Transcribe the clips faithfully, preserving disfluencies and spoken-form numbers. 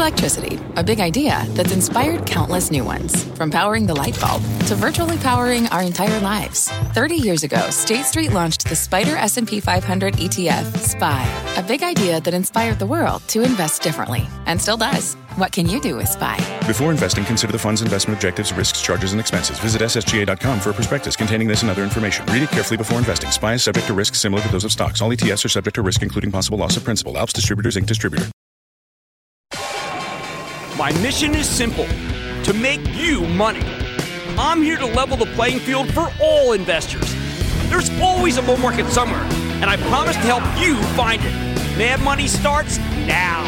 Electricity, a big idea that's inspired countless new ones. From powering the light bulb to virtually powering our entire lives. thirty years ago, State Street launched the Spider S and P five hundred E T F, S P Y, a big idea that inspired the world to invest differently, and still does. What can you do with S P Y? Before investing, consider the fund's investment objectives, risks, charges, and expenses. Visit S S G A dot com for a prospectus containing this and other information. Read it carefully before investing. S P Y is subject to risks similar to those of stocks. All E T Fs are subject to risk, including possible loss of principal. Alps Distributors, Incorporated Distributor. My mission is simple, to make you money. I'm here to level the playing field for all investors. There's always a bull market somewhere, and I promise to help you find it. Mad Money starts now.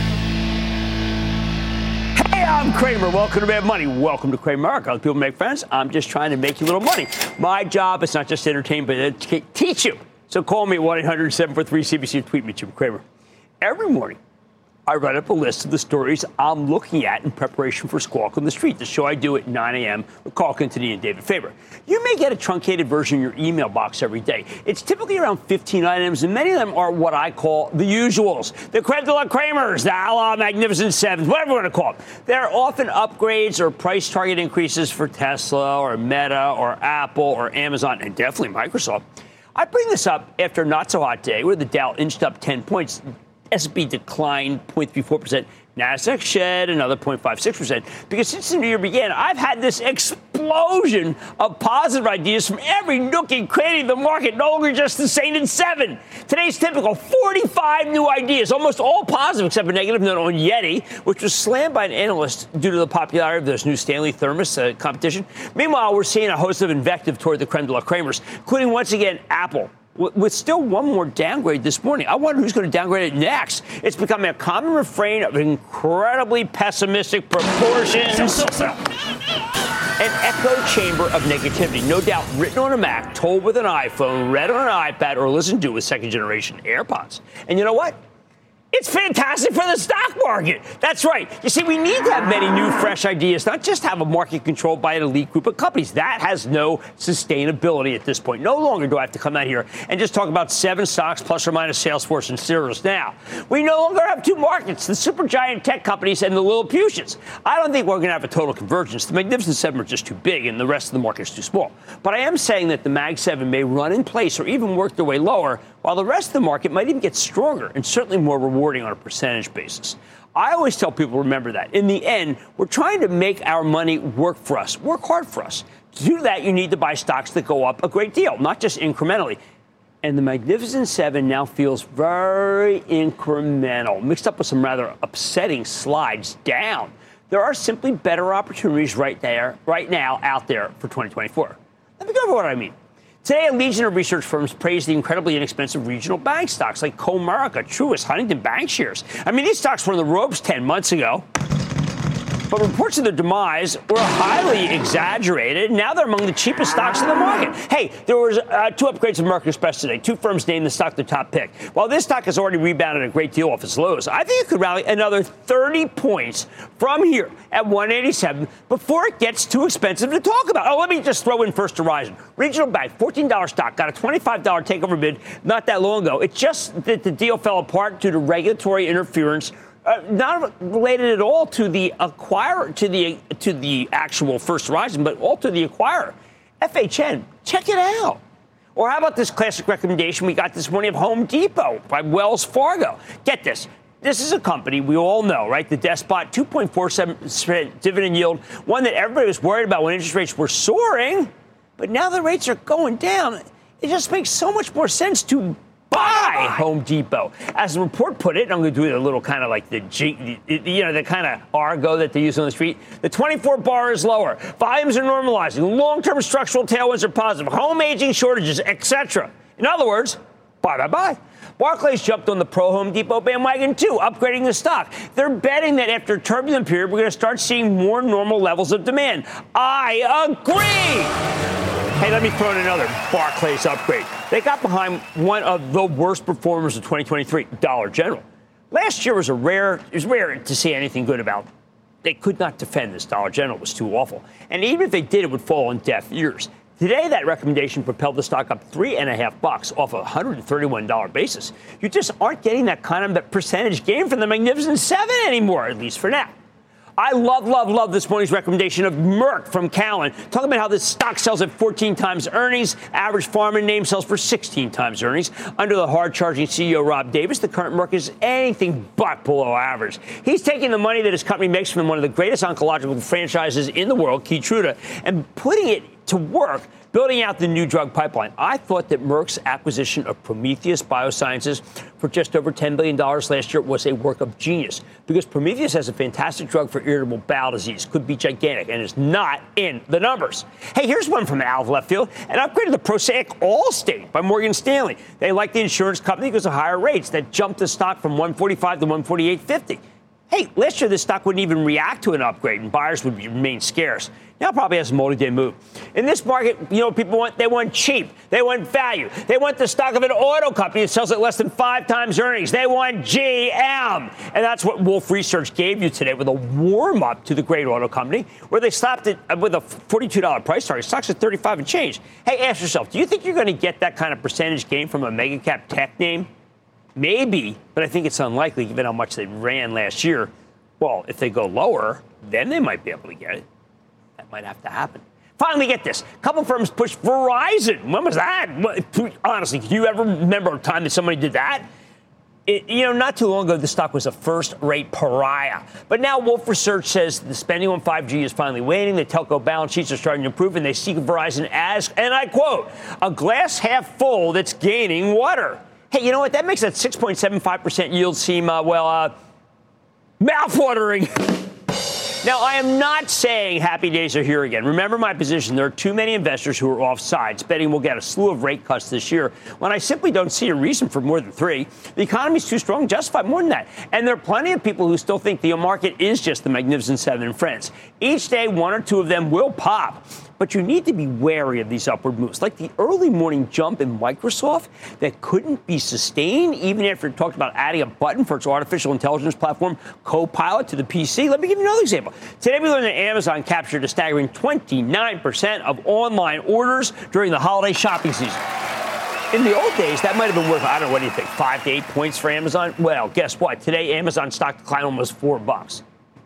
Hey, I'm Cramer. Welcome to Mad Money. Welcome to Cramerica. People make friends. I'm just trying to make you a little money. My job is not just to entertain, but to teach you. So call me at one eight hundred seven four three C B C or tweet me, Jim Cramer. Every morning, I write up a list of the stories I'm looking at in preparation for Squawk on the Street, the show I do at nine a.m. with Carl Quintanilla and David Faber. You may get a truncated version in your email box every day. It's typically around fifteen items, and many of them are what I call the usuals. The creme de la Kramers, the a la Magnificent Sevens, whatever you want to call them. They're often upgrades or price target increases for Tesla or Meta or Apple or Amazon, and definitely Microsoft. I bring this up after a not-so-hot day where the Dow inched up ten points. S and P declined zero point three four percent. NASDAQ shed another zero point five six percent. Because since the new year began, I've had this explosion of positive ideas from every nook and cranny of the market, no longer just the Saint and Seven. Today's typical forty-five new ideas, almost all positive except a negative note on Yeti, which was slammed by an analyst due to the popularity of this new Stanley Thermos uh, competition. Meanwhile, we're seeing a host of invective toward the creme de la Kramers, including once again Apple, with still one more downgrade this morning. I wonder who's going to downgrade it next. It's becoming a common refrain of incredibly pessimistic proportions. An echo chamber of negativity, no doubt written on a Mac, told with an iPhone, read on an iPad, or listened to with second-generation AirPods. And you know what? It's fantastic for the stock market. That's right. You see, we need to have many new, fresh ideas, not just have a market controlled by an elite group of companies. That has no sustainability at this point. No longer do I have to come out here and just talk about seven stocks plus or minus Salesforce and Cirrus now. We no longer have two markets, the supergiant tech companies and the Lilliputians. I don't think we're going to have a total convergence. The Magnificent Seven are just too big and the rest of the market is too small. But I am saying that the Mag Seven may run in place or even work their way lower, while the rest of the market might even get stronger and certainly more rewarding on a percentage basis. I always tell people, remember that. In the end, we're trying to make our money work for us, work hard for us. To do that, you need to buy stocks that go up a great deal, not just incrementally. And the Magnificent Seven now feels very incremental, mixed up with some rather upsetting slides down. There are simply better opportunities right there, right now, out there for twenty twenty-four. Let me go over what I mean. Today, a legion of research firms praised the incredibly inexpensive regional bank stocks like Comerica, Truist, Huntington Bankshares. I mean, these stocks were on the ropes ten months ago. But reports of their demise were highly exaggerated. Now they're among the cheapest stocks in the market. Hey, there was uh, two upgrades of American Express today. Two firms named the stock their top pick. While this stock has already rebounded a great deal off its lows, I think it could rally another thirty points from here at one eighty-seven before it gets too expensive to talk about. Oh, let me just throw in First Horizon. Regional bank, fourteen dollars stock, got a twenty-five dollars takeover bid not that long ago. It's just that the deal fell apart due to regulatory interference. Uh, not related at all to the acquirer, to the to the actual First Horizon, but all to the acquirer. F H N, check it out. Or how about this classic recommendation we got this morning of Home Depot by Wells Fargo? Get this. This is a company we all know, right? The Despot, two point four seven percent dividend yield, one that everybody was worried about when interest rates were soaring. But now the rates are going down. It just makes so much more sense to buy Home Depot. As the report put it, and I'm going to do a little kind of like the, G, the you know, the kind of argo that they use on the street. The twenty-four bar is lower. Volumes are normalizing. Long-term structural tailwinds are positive. Home aging shortages, et cetera. In other words, buy, buy, buy. Barclays jumped on the pro Home Depot bandwagon, too, upgrading the stock. They're betting that after a turbulent period, we're going to start seeing more normal levels of demand. I agree. Hey, let me throw in another Barclays upgrade. They got behind one of the worst performers of twenty twenty-three, Dollar General. Last year was a rare, it was rare to see anything good about. They could not defend this. Dollar General was too awful. And even if they did, it would fall on deaf ears. Today, that recommendation propelled the stock up three and a half bucks off a one hundred thirty-one dollars basis. You just aren't getting that kind of percentage gain from the Magnificent Seven anymore, at least for now. I love, love, love this morning's recommendation of Merck from Cowen. Talking about how this stock sells at fourteen times earnings. Average pharma name sells for sixteen times earnings. Under the hard-charging C E O Rob Davis, the current Merck is anything but below average. He's taking the money that his company makes from one of the greatest oncological franchises in the world, Keytruda, and putting it to work, building out the new drug pipeline. I thought that Merck's acquisition of Prometheus Biosciences for just over ten billion dollars last year was a work of genius, because Prometheus has a fantastic drug for irritable bowel disease, could be gigantic, and is not in the numbers. Hey, here's one from out of left field. An upgrade to the Prosaic Allstate by Morgan Stanley. They like the insurance company because of higher rates that jumped the stock from one forty-five to one forty-eight fifty. Hey, last year this stock wouldn't even react to an upgrade and buyers would remain scarce. Now it probably has a multi-day move. In this market, you know, people want, they want cheap. They want value. They want the stock of an auto company that sells at less than five times earnings. They want G M. And that's what Wolf Research gave you today with a warm-up to the great auto company, where they stopped it with a forty-two dollars price target. Stock's at thirty-five and change. Hey, ask yourself, do you think you're going to get that kind of percentage gain from a mega cap tech name? Maybe, but I think it's unlikely given how much they ran last year. Well, if they go lower, then they might be able to get it. That might have to happen. Finally, get this. A couple firms pushed Verizon. When was that? Honestly, do you ever remember a time that somebody did that? It, you know, not too long ago, the stock was a first-rate pariah. But now Wolf Research says the spending on five G is finally waning. The telco balance sheets are starting to improve, and they see Verizon as, and I quote, a glass half full that's gaining water. Hey, you know what? That makes that six point seven five percent yield seem, uh, well, uh, mouthwatering. Now, I am not saying happy days are here again. Remember my position. There are too many investors who are offsides, betting we'll get a slew of rate cuts this year, when I simply don't see a reason for more than three. The economy's too strong to justify more than that. And there are plenty of people who still think the market is just the Magnificent Seven and friends. Each day, one or two of them will pop. But you need to be wary of these upward moves, like the early morning jump in Microsoft that couldn't be sustained even after it talked about adding a button for its artificial intelligence platform, Copilot, to the P C. Let me give you another example. Today, we learned that Amazon captured a staggering twenty-nine percent of online orders during the holiday shopping season. In the old days, that might have been worth, I don't know, what do you think, five to eight points for Amazon? Well, guess what? Today, Amazon stock declined almost four bucks.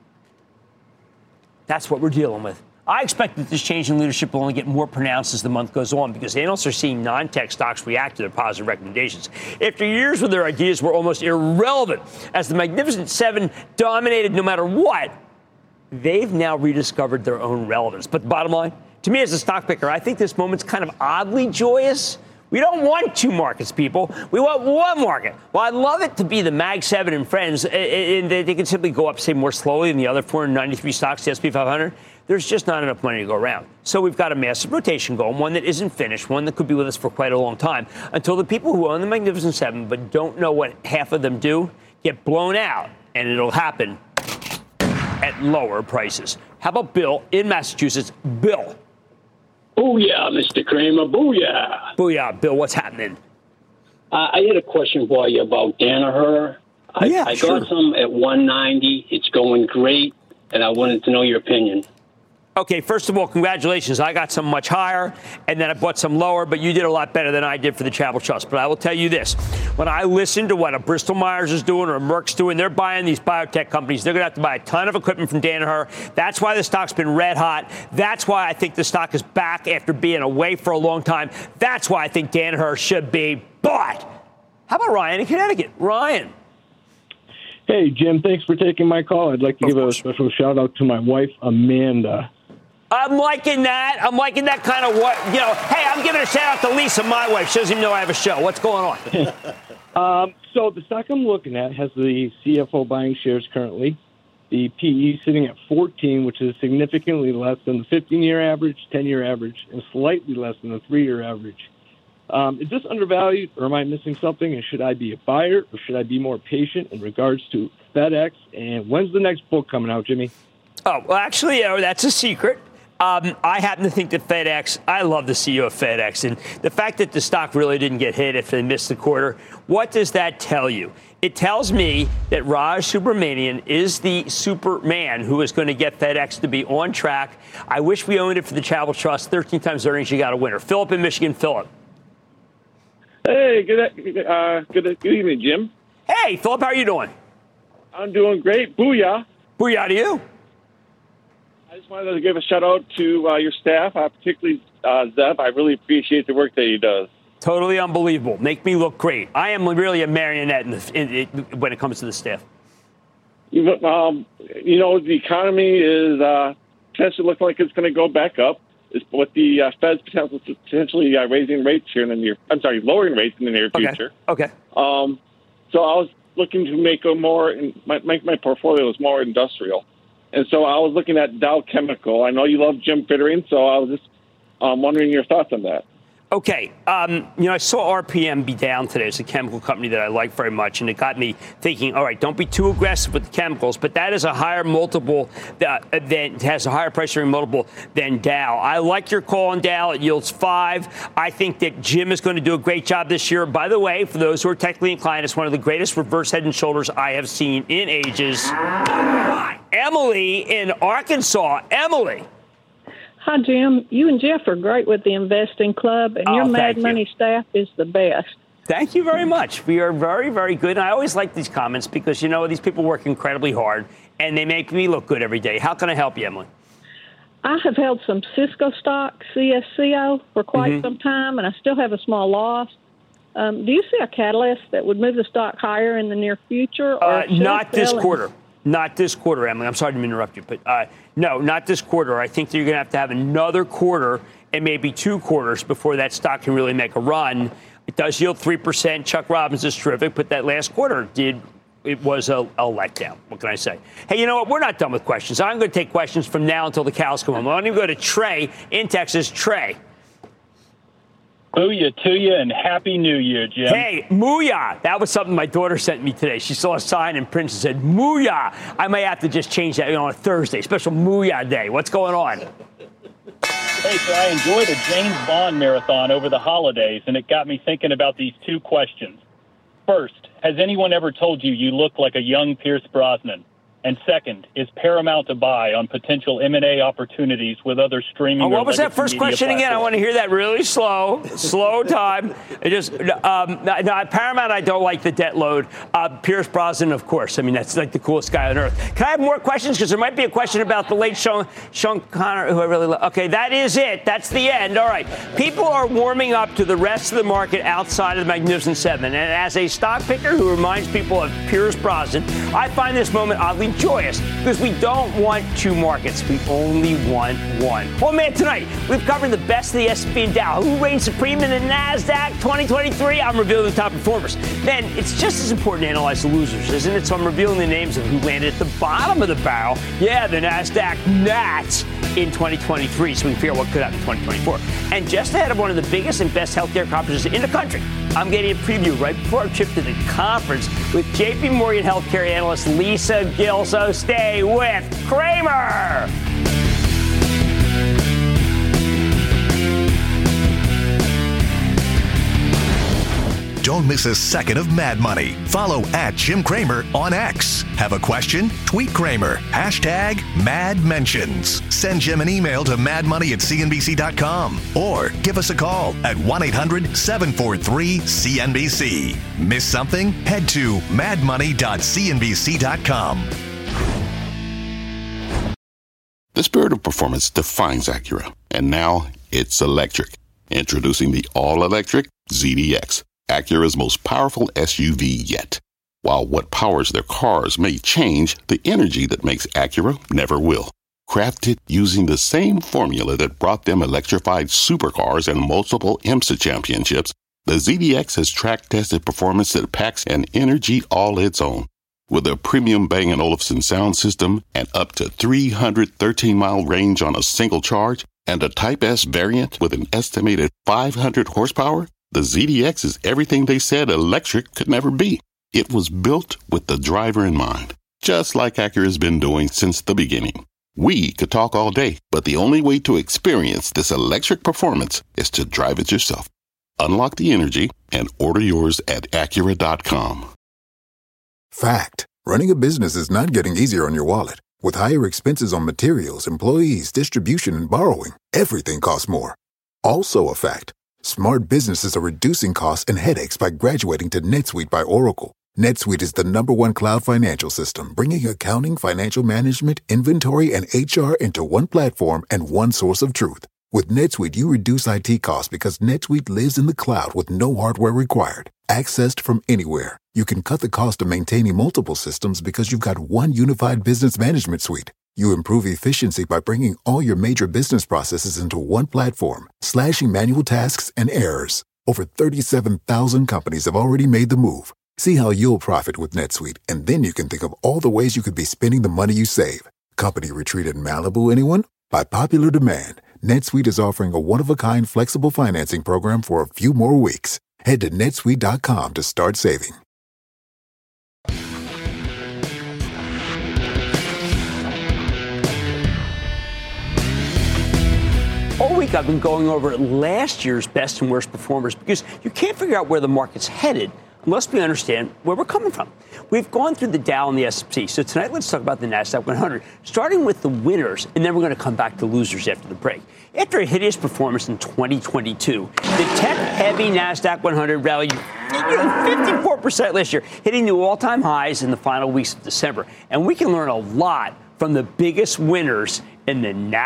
That's what we're dealing with. I expect that this change in leadership will only get more pronounced as the month goes on, because analysts are seeing non-tech stocks react to their positive recommendations. After years where their ideas were almost irrelevant, as the Magnificent Seven dominated no matter what, they've now rediscovered their own relevance. But the bottom line, to me as a stock picker, I think this moment's kind of oddly joyous. We don't want two markets, people. We want one market. Well, I'd love it to be the Mag seven and friends, and they can simply go up, say, more slowly than the other four hundred ninety-three stocks, the S and P five hundred. There's just not enough money to go around. So we've got a massive rotation going, one that isn't finished, one that could be with us for quite a long time, until the people who own the Magnificent Seven but don't know what half of them do get blown out, and it'll happen at lower prices. How about Bill in Massachusetts? Bill. Booyah, Mister Cramer. Booyah. Booyah, Bill. What's happening? Uh, I had a question for you about Danaher. I, yeah, I sure. got some at one ninety. It's going great, and I wanted to know your opinion. Okay, first of all, congratulations. I got some much higher, and then I bought some lower, but you did a lot better than I did for the Travel Trust. But I will tell you this. When I listen to what a Bristol Myers is doing or a Merck's doing, they're buying these biotech companies. They're going to have to buy a ton of equipment from Danaher. That's why the stock's been red hot. That's why I think the stock is back after being away for a long time. That's why I think Danaher should be bought. How about Ryan in Connecticut? Ryan. Hey, Jim, thanks for taking my call. I'd like to Of give course. a special shout out to my wife, Amanda. I'm liking that. I'm liking that kind of what, you know, hey, I'm giving a shout out to Lisa, my wife. She doesn't even know I have a show. What's going on? um, so the stock I'm looking at has the C F O buying shares currently. The P E sitting at fourteen, which is significantly less than the fifteen-year average, ten-year average, and slightly less than the three-year average. Um, is this undervalued, or am I missing something? And should I be a buyer, or should I be more patient in regards to FedEx? And when's the next book coming out, Jimmy? Oh, well, actually, uh, that's a secret. Um, I happen to think that FedEx, I love the C E O of FedEx, and the fact that the stock really didn't get hit if they missed the quarter, what does that tell you? It tells me that Raj Subramanian is the Superman who is going to get FedEx to be on track. I wish we owned it for the Travel Trust. thirteen times earnings, you got a winner. Philip in Michigan. Philip. Hey, good, uh, good, good evening, Jim. Hey, Philip, how are you doing? I'm doing great. Booyah. Booyah to you. I just wanted to give a shout out to uh, your staff, uh, particularly uh, Zev. I really appreciate the work that he does. Totally unbelievable. Make me look great. I am really a marionette in the, in, in, when it comes to the staff. You, um, you know, the economy is uh, potentially looking like it's going to go back up. It's with the uh, Fed's potentially, potentially uh, raising rates here in the near, I'm sorry, lowering rates in the near future. Okay. okay. Um, so I was looking to make a more, my, make my portfolio was more industrial. And so I was looking at Dow Chemical. I know you love Jim Fittering, so I was just um, wondering your thoughts on that. Okay. Um, you know, I saw R P M be down today. It's a chemical company that I like very much, and it got me thinking, all right, don't be too aggressive with the chemicals, but that is a higher multiple, that, that has a higher price earning multiple than Dow. I like your call on Dow. It yields five. I think that Jim is going to do a great job this year. By the way, for those who are technically inclined, it's one of the greatest reverse head and shoulders I have seen in ages. Emily in Arkansas. Emily. Hi, Jim. You and Jeff are great with the investing club, and oh, your Mad you. Money staff is the best. Thank you very much. We are very, very good. And I always like these comments because, you know, these people work incredibly hard, and they make me look good every day. How can I help you, Emily? I have held some Cisco stock, C S C O, for quite mm-hmm. some time, and I still have a small loss. Um, do you see a catalyst that would move the stock higher in the near future? Or uh, not this quarter. Not this quarter, Emily. I'm sorry to interrupt you, but uh, no, not this quarter. I think that you're going to have to have another quarter and maybe two quarters before that stock can really make a run. It does yield three percent. Chuck Robbins is terrific, but that last quarter did it was a, a letdown. What can I say? Hey, you know what? We're not done with questions. I'm going to take questions from now until the cows come home. I'm going to go to Trey in Texas. Trey. Booyah to you and Happy New Year, Jim. Hey, Mooyah. That was something my daughter sent me today. She saw a sign in print and said, Mooyah. I may have to just change that, you know, on a Thursday, special Mooyah day. What's going on? Hey, so I enjoyed a James Bond marathon over the holidays, and it got me thinking about these two questions. First, has anyone ever told you you look like a young Pierce Brosnan? And second, is Paramount a buy on potential M and A opportunities with other streaming? Oh, what was that first question platforms? again? I want to hear that really slow, slow time. It just um, no, Paramount. I don't like the debt load. Uh, Pierce Brosnan, of course. I mean, that's like the coolest guy on earth. Can I have more questions? Because there might be a question about the late Sean Sean Connery, who I really love. Okay, that is it. That's the end. All right. People are warming up to the rest of the market outside of the Magnificent Seven, and as a stock picker who reminds people of Pierce Brosnan, I find this moment oddly joyous because we don't want two markets. We only want one. Well, man, tonight we've covered the best of the S and P and Dow. Who reigns supreme in the NASDAQ twenty twenty-three? I'm revealing the top performers. Man, it's just as important to analyze the losers, isn't it? So I'm revealing the names of who landed at the bottom of the barrel. Yeah, the NASDAQ Nats in twenty twenty-three, so we can figure out what could happen in twenty twenty-four. And just ahead of one of the biggest and best healthcare conferences in the country, I'm getting a preview right before our trip to the conference with J P Morgan healthcare analyst Lisa Gill. So stay with Cramer. Don't miss a second of Mad Money. Follow at Jim Cramer on X. Have a question? Tweet Cramer. Hashtag Mad Mentions. Send Jim an email to madmoney at c n b c dot com or give us a call at one eight hundred seven four three C N B C. Miss something? Head to mad money dot c n b c dot com. The spirit of performance defines Acura, and now it's electric. Introducing the all-electric Z D X. Acura's most powerful S U V yet. While what powers their cars may change, the energy that makes Acura never will. Crafted using the same formula that brought them electrified supercars and multiple IMSA championships, the Z D X has track-tested performance that packs an energy all its own. With a premium Bang and Olufsen sound system and up to three hundred thirteen mile range on a single charge, and a Type S variant with an estimated five hundred horsepower, the Z D X is everything they said electric could never be. It was built with the driver in mind, just like Acura's been doing since the beginning. We could talk all day, but the only way to experience this electric performance is to drive it yourself. Unlock the energy and order yours at Acura dot com. Fact. Running a business is not getting easier on your wallet. With higher expenses on materials, employees, distribution, and borrowing, everything costs more. Also a fact. Smart businesses are reducing costs and headaches by graduating to NetSuite by Oracle. NetSuite is the number one cloud financial system, bringing accounting, financial management, inventory, and H R into one platform and one source of truth. With NetSuite, you reduce I T costs because NetSuite lives in the cloud with no hardware required. Accessed from anywhere. You can cut the cost of maintaining multiple systems because you've got one unified business management suite. You improve efficiency by bringing all your major business processes into one platform, slashing manual tasks and errors. Over thirty-seven thousand companies have already made the move. See how you'll profit with NetSuite, and then you can think of all the ways you could be spending the money you save. Company retreat in Malibu, anyone? By popular demand, NetSuite is offering a one-of-a-kind flexible financing program for a few more weeks. Head to netsuite dot com to start saving. All week I've been going over last year's best and worst performers because you can't figure out where the market's headed unless we understand where we're coming from. We've gone through the Dow and the S and P. So tonight, let's talk about the NASDAQ one hundred, starting with the winners, and then we're going to come back to losers after the break. After a hideous performance in twenty twenty-two, the tech-heavy NASDAQ one hundred rallied you know, fifty-four percent last year, hitting new all-time highs in the final weeks of December. And we can learn a lot from the biggest winners in the N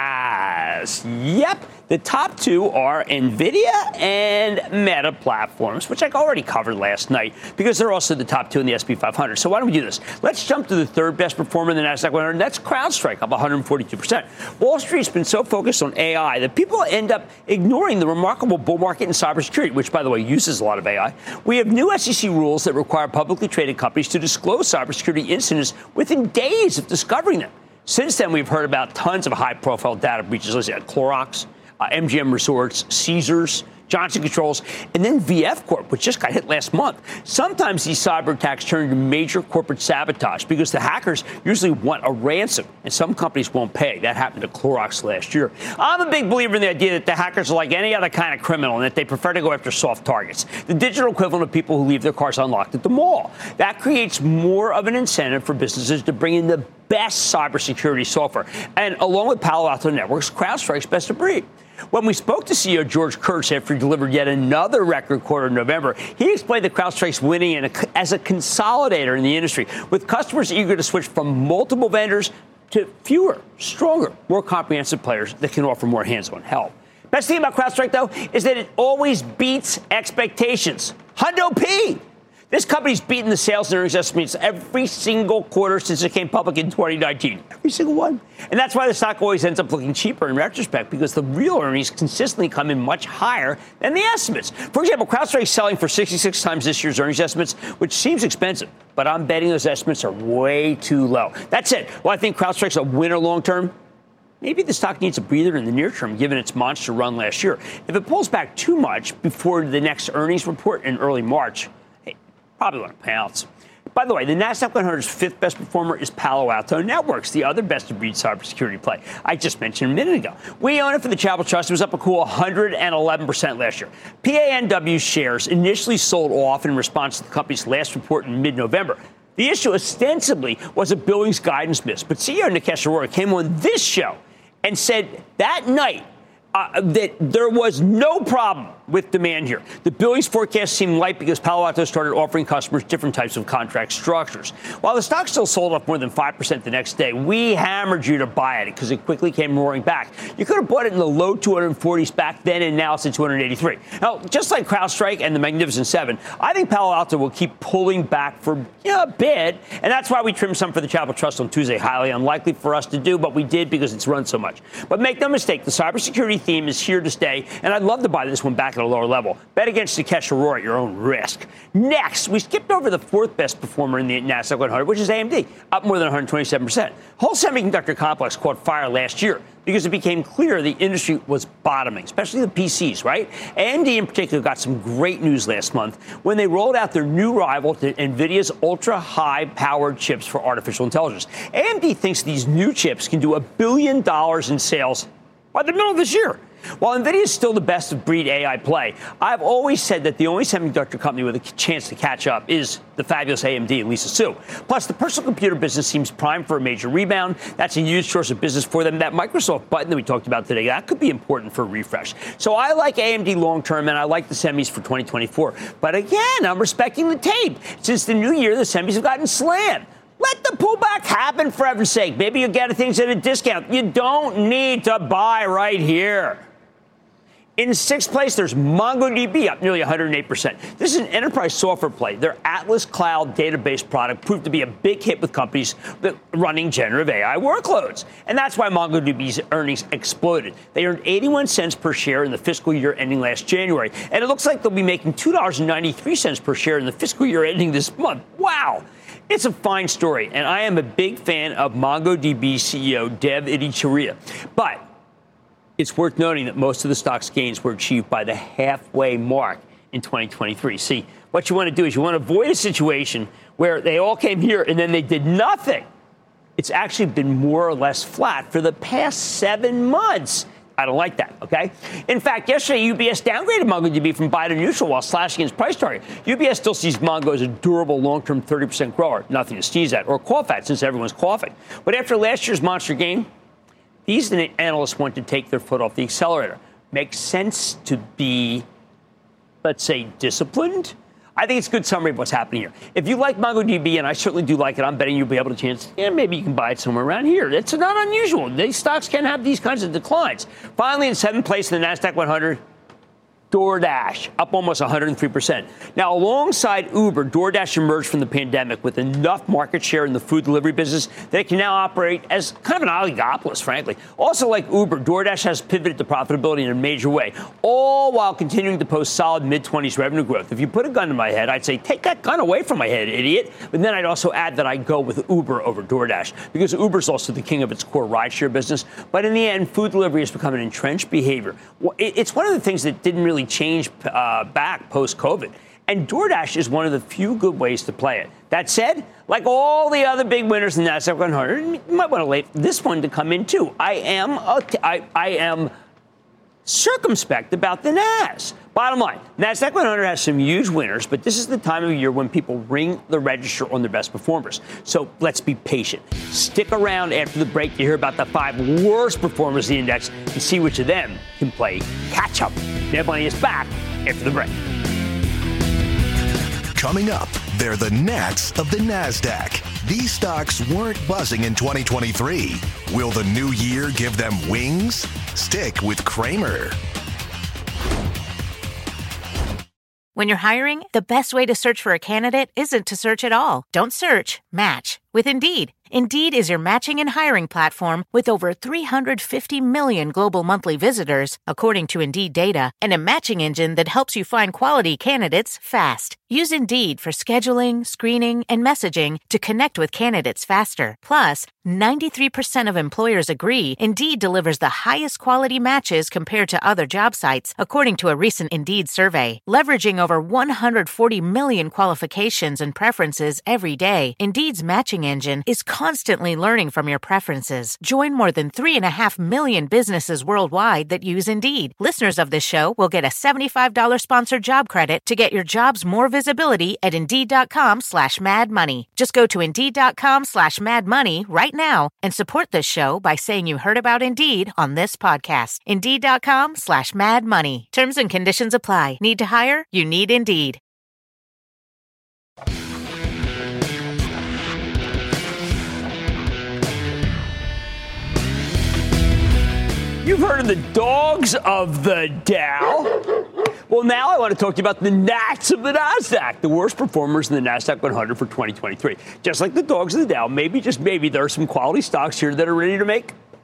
A S. Yep, the top two are NVIDIA and Meta Platforms, which I already covered last night because they're also the top two in the S and P five hundred. So why don't we do this? Let's jump to the third best performer in the NASDAQ one hundred, and that's CrowdStrike, up one hundred forty-two percent. Wall Street's been so focused on A I that people end up ignoring the remarkable bull market in cybersecurity, which, by the way, uses a lot of A I. We have new S E C rules that require publicly traded companies to disclose cybersecurity incidents within days of discovering them. Since then, we've heard about tons of high-profile data breaches, let's say at Clorox, uh, M G M Resorts, Caesars, Johnson Controls, and then V F Corp, which just got hit last month. Sometimes these cyber attacks turn into major corporate sabotage because the hackers usually want a ransom, and some companies won't pay. That happened to Clorox last year. I'm a big believer in the idea that the hackers are like any other kind of criminal and that they prefer to go after soft targets, the digital equivalent of people who leave their cars unlocked at the mall. That creates more of an incentive for businesses to bring in the best cybersecurity software. And along with Palo Alto Networks, CrowdStrike's best of breed. When we spoke to C E O George Kurtz after he delivered yet another record quarter in November, he explained that CrowdStrike's winning in a, as a consolidator in the industry, with customers eager to switch from multiple vendors to fewer, stronger, more comprehensive players that can offer more hands-on help. Best thing about CrowdStrike, though, is that it always beats expectations. Hundo P! This company's beaten the sales and earnings estimates every single quarter since it came public in twenty nineteen. Every single one. And that's why the stock always ends up looking cheaper in retrospect, because the real earnings consistently come in much higher than the estimates. For example, CrowdStrike's selling for sixty-six times this year's earnings estimates, which seems expensive, but I'm betting those estimates are way too low. That's it. Well, I think CrowdStrike's a winner long term. Maybe the stock needs a breather in the near term, given its monster run last year. If it pulls back too much before the next earnings report in early March, probably want to pounce. By the way, the NASDAQ one hundred's fifth best performer is Palo Alto Networks, the other best-of-breed cybersecurity play I just mentioned a minute ago. We own it for the Chapel Trust. It was up a cool one hundred eleven percent last year. P A N W shares initially sold off in response to the company's last report in mid-November. The issue ostensibly was a billings guidance miss, but C E O Nikesh Arora came on this show and said that night Uh, that there was no problem with demand here. The billings forecast seemed light because Palo Alto started offering customers different types of contract structures. While the stock still sold off more than five percent the next day, we hammered you to buy it because it quickly came roaring back. You could have bought it in the low two forties back then, and now it's at two eighty-three. Now, just like CrowdStrike and the Magnificent Seven, I think Palo Alto will keep pulling back for you know, a bit, and that's why we trimmed some for the Chapel Trust on Tuesday. Highly unlikely for us to do, but we did because it's run so much. But make no mistake, the cybersecurity theme is here to stay, and I'd love to buy this one back at a lower level. Bet against Nikesh Arora at your own risk. Next, we skipped over the fourth best performer in the NASDAQ one hundred, which is A M D, up more than one hundred twenty-seven percent. Whole semiconductor complex caught fire last year because it became clear the industry was bottoming, especially the P Cs, right? A M D in particular got some great news last month when they rolled out their new rival to NVIDIA's ultra-high-powered chips for artificial intelligence. A M D thinks these new chips can do a billion dollars in sales by the middle of this year. While NVIDIA is still the best of breed A I play, I've always said that the only semiconductor company with a chance to catch up is the fabulous A M D and Lisa Su. Plus, the personal computer business seems primed for a major rebound. That's a huge source of business for them. That Microsoft button that we talked about today, that could be important for a refresh. So I like A M D long term, and I like the semis for twenty twenty-four. But again, I'm respecting the tape. Since the new year, the semis have gotten slammed. Let the pullback happen, for heaven's sake. Maybe you'll get things at a discount. You don't need to buy right here. In sixth place, there's MongoDB, up nearly one hundred eight percent. This is an enterprise software play. Their Atlas Cloud database product proved to be a big hit with companies that running generative A I workloads. And that's why MongoDB's earnings exploded. They earned eighty-one cents per share in the fiscal year ending last January. And it looks like they'll be making two dollars and ninety-three cents per share in the fiscal year ending this month. Wow. It's a fine story, and I am a big fan of MongoDB C E O Dev Ittycheria. But it's worth noting that most of the stock's gains were achieved by the halfway mark in twenty twenty-three. See, what you want to do is you want to avoid a situation where they all came here and then they did nothing. It's actually been more or less flat for the past seven months. I don't like that, okay? In fact, yesterday, U B S downgraded MongoDB from buy to neutral while slashing its price target. U B S still sees Mongo as a durable, long-term thirty percent grower, nothing to sneeze at, or cough at since everyone's coughing. But after last year's monster gain, these analysts want to take their foot off the accelerator. Makes sense to be, let's say, disciplined? I think it's a good summary of what's happening here. If you like MongoDB, and I certainly do like it, I'm betting you'll be able to chance, yeah, maybe you can buy it somewhere around here. It's not unusual. These stocks can have these kinds of declines. Finally, in seventh place in the NASDAQ one hundred, DoorDash, up almost one hundred three percent. Now, alongside Uber, DoorDash emerged from the pandemic with enough market share in the food delivery business that it can now operate as kind of an oligopolist, frankly. Also, like Uber, DoorDash has pivoted to profitability in a major way, all while continuing to post solid mid-twenties revenue growth. If you put a gun to my head, I'd say, take that gun away from my head, idiot. But then I'd also add that I go with Uber over DoorDash, because Uber's also the king of its core rideshare business. But in the end, food delivery has become an entrenched behavior. It's one of the things that didn't really change uh, back post-COVID. And DoorDash is one of the few good ways to play it. That said, like all the other big winners in the NASDAQ one hundred, you might want to wait for this one to come in too. I am uh, I, I am circumspect about the N A S. Bottom line, NASDAQ one hundred has some huge winners, but this is the time of year when people ring the register on their best performers. So let's be patient. Stick around after the break to hear about the five worst performers in the index and see which of them can play catch up. Mad Money is back after the break. Coming up, they're the gnats of the NASDAQ. These stocks weren't buzzing in twenty twenty-three. Will the new year give them wings? Stick with Cramer. When you're hiring, the best way to search for a candidate isn't to search at all. Don't search, match with Indeed. Indeed is your matching and hiring platform with over three hundred fifty million global monthly visitors, according to Indeed data, and a matching engine that helps you find quality candidates fast. Use Indeed for scheduling, screening, and messaging to connect with candidates faster. Plus, ninety-three percent of employers agree Indeed delivers the highest quality matches compared to other job sites, according to a recent Indeed survey. Leveraging over one hundred forty million qualifications and preferences every day, Indeed's matching engine is constantly learning from your preferences. Join more than three and a half million businesses worldwide that use Indeed. Listeners of this show will get a seventy-five dollars sponsored job credit to get your jobs more visibility at Indeed.com slash Mad Money. Just go to Indeed.com slash Mad Money right now and support this show by saying you heard about Indeed on this podcast. Indeed.com slash Mad Money. Terms and conditions apply. Need to hire? You need Indeed. You've heard of the dogs of the Dow. Well, now I want to talk to you about the gnats of the NASDAQ, the worst performers in the NASDAQ one hundred for twenty twenty-three. Just like the dogs of the Dow, maybe, just maybe, there are some quality stocks here that are ready to make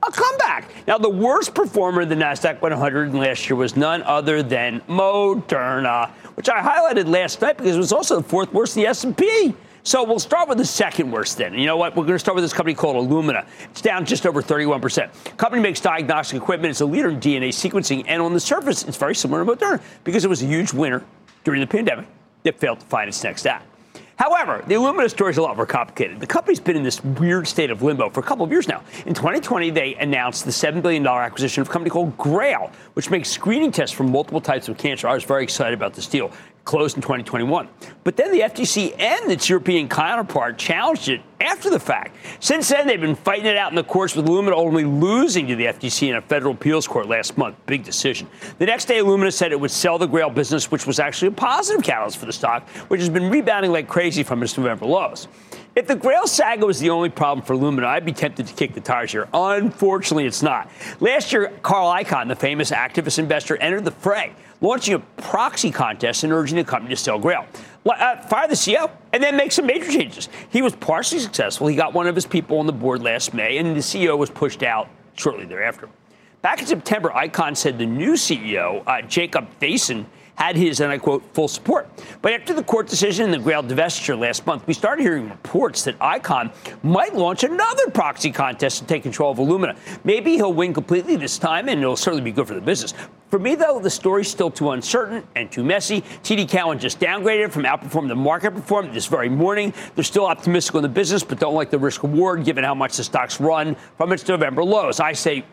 a comeback. Now, the worst performer in the NASDAQ one hundred last year was none other than Moderna, which I highlighted last night because it was also the fourth worst in the S and P. So we'll start with the second worst then. You know what? We're going to start with this company called Illumina. It's down just over thirty-one percent. The company makes diagnostic equipment. It's a leader in D N A sequencing. And on the surface, it's very similar to Moderna because it was a huge winner during the pandemic. It failed to find its next act. However, the Illumina story is a lot more complicated. The company's been in this weird state of limbo for a couple of years now. In twenty twenty, they announced the seven billion dollars acquisition of a company called Grail, which makes screening tests for multiple types of cancer. I was very excited about this deal. Closed in twenty twenty-one. But then the F T C and its European counterpart challenged it after the fact. Since then, they've been fighting it out in the courts, with Illumina only losing to the F T C in a federal appeals court last month. Big decision. The next day, Illumina said it would sell the Grail business, which was actually a positive catalyst for the stock, which has been rebounding like crazy from its November lows. If the Grail saga was the only problem for Illumina, I'd be tempted to kick the tires here. Unfortunately, it's not. Last year, Carl Icahn, the famous activist investor, entered the fray, launching a proxy contest and urging the company to sell Grail. Uh, fire the C E O and then make some major changes. He was partially successful. He got one of his people on the board last May, and the C E O was pushed out shortly thereafter. Back in September, Icahn said the new C E O, uh, Jacob Thaysen, had his, and I quote, full support. But after the court decision and the Grail divestiture last month, we started hearing reports that Icahn might launch another proxy contest to take control of Illumina. Maybe he'll win completely this time, and it'll certainly be good for the business. For me, though, the story's still too uncertain and too messy. T D Cowen just downgraded from outperforming the market performance this very morning. They're still optimistic on the business, but don't like the risk-reward given how much the stock's run from its November lows. I say,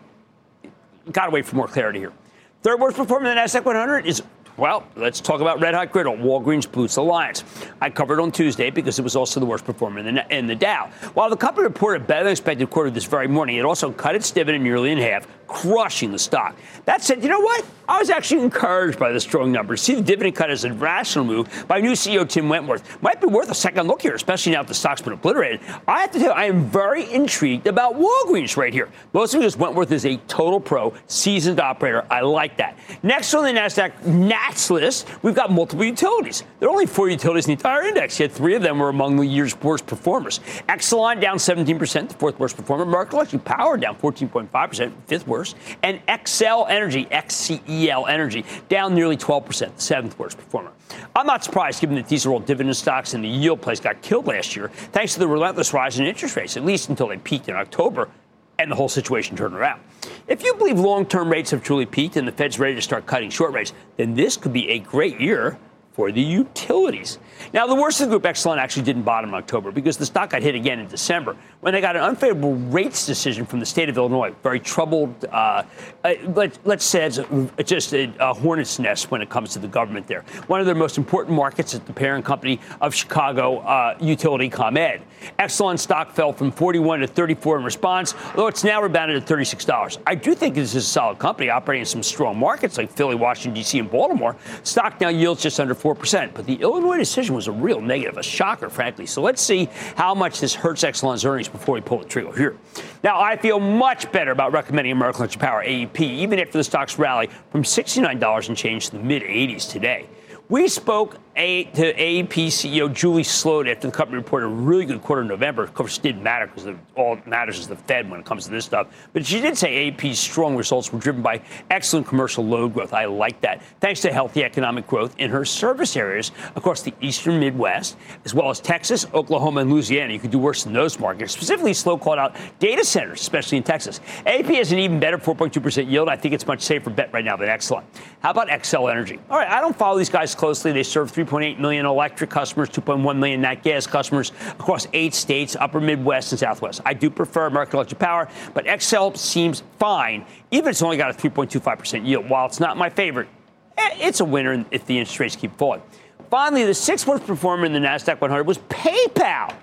gotta wait for more clarity here. Third worst performer in the NASDAQ one hundred is, well, let's talk about Red Hot Griddle, Walgreens Boots Alliance. I covered on Tuesday because it was also the worst performer in the, in the Dow. While the company reported a better-than-expected quarter this very morning, it also cut its dividend nearly in half, crushing the stock. That said, you know what? I was actually encouraged by the strong numbers. See the dividend cut as a rational move by new C E O Tim Wentworth. Might be worth a second look here, especially now that the stock's been obliterated. I have to tell you, I am very intrigued about Walgreens right here. Mostly because Wentworth is a total pro, seasoned operator. I like that. Next on the NASDAQ Nats list, we've got multiple utilities. There are only four utilities in the entire index, yet three of them were among the year's worst performers. Exelon down seventeen percent, the fourth worst performer. American Electric Power down fourteen point five percent, fifth worst. And Xcel Energy, X C E L Energy, down nearly twelve percent, the seventh worst performer. I'm not surprised, given that these are all dividend stocks and the yield plays got killed last year, thanks to the relentless rise in interest rates, at least until they peaked in October, and the whole situation turned around. If you believe long-term rates have truly peaked and the Fed's ready to start cutting short rates, then this could be a great year for the utilities. Now, the worst of the group, Exelon, actually didn't bottom in October because the stock got hit again in December when they got an unfavorable rates decision from the state of Illinois. Very troubled, uh, uh, let, let's say it's just a, a hornet's nest when it comes to the government there. One of their most important markets is the parent company of Chicago uh, utility ComEd. Exelon stock fell from forty-one to thirty-four in response, although it's now rebounded at thirty-six dollars. I do think this is a solid company operating in some strong markets like Philly, Washington, D C, and Baltimore. Stock now yields just under four percent, but the Illinois decision was a real negative, a shocker, frankly. So let's see how much this hurts Exelon's earnings before we pull the trigger here. Now, I feel much better about recommending American Electric Power, A E P, even after the stock's rally from sixty-nine dollars and change to the mid-eighties today. We spoke a, to A E P C E O Julie Sloat after the company reported a really good quarter in November. Of course, it didn't matter because all that matters is the Fed when it comes to this stuff. But she did say A E P's strong results were driven by excellent commercial load growth. I like that. Thanks to healthy economic growth in her service areas across the eastern Midwest, as well as Texas, Oklahoma, and Louisiana. You could do worse than those markets. Specifically, Sloat called out data centers, especially in Texas. A E P has an even better four point two percent yield. I think it's a much safer bet right now than Exelon. How about Xcel Energy? All right, I don't follow these guys closely. They serve three point eight million electric customers, two point one million nat gas customers across eight states, upper Midwest and Southwest. I do prefer American Electric Power, but Xcel seems fine, even if it's only got a three point two five percent yield. While it's not my favorite, it's a winner if the interest rates keep falling. Finally, the sixth worst performer in the NASDAQ one hundred was PayPal.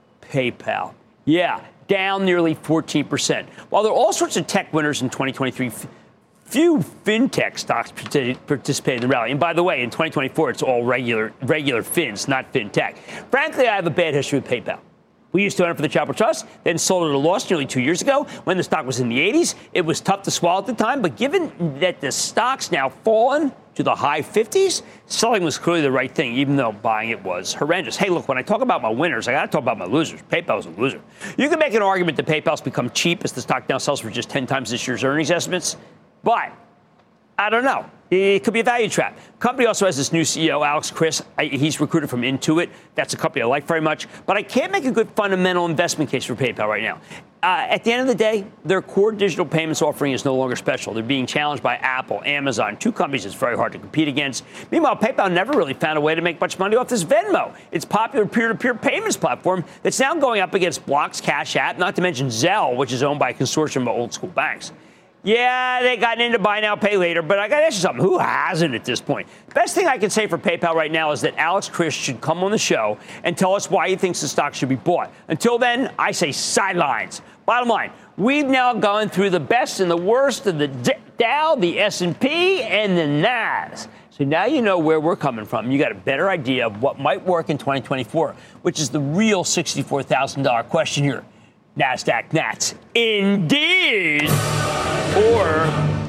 PayPal. Yeah, down nearly fourteen percent. While there are all sorts of tech winners in twenty twenty-three, few fintech stocks participate in the rally. And by the way, in twenty twenty-four, it's all regular regular fins, not fintech. Frankly, I have a bad history with PayPal. We used to own it for the Chapel Trust, then sold it at a loss nearly two years ago when the stock was in the eighties. It was tough to swallow at the time, but given that the stock's now fallen to the high fifties. Selling was clearly the right thing, even though buying it was horrendous. Hey, look, when I talk about my winners, I got to talk about my losers. PayPal's a loser. You can make an argument that PayPal's become cheap as the stock now sells for just ten times this year's earnings estimates, but I don't know. It could be a value trap. Company also has this new C E O, Alex Chriss. I, he's recruited from Intuit. That's a company I like very much. But I can't make a good fundamental investment case for PayPal right now. Uh, at the end of the day, their core digital payments offering is no longer special. They're being challenged by Apple, Amazon, two companies it's very hard to compete against. Meanwhile, PayPal never really found a way to make much money off this Venmo, its popular peer-to-peer payments platform that's now going up against Block's Cash App, not to mention Zelle, which is owned by a consortium of old-school banks. Yeah, they gotten into buy now, pay later, but I got to ask you something. Who hasn't at this point? Best thing I can say for PayPal right now is that Alex Chriss should come on the show and tell us why he thinks the stock should be bought. Until then, I say sidelines. Bottom line, we've now gone through the best and the worst of the Dow, the S and P, and the Nas. So now you know where we're coming from. You got a better idea of what might work in twenty twenty-four, which is the real sixty-four thousand dollars question here. NASDAQ Nats. Indeed. Or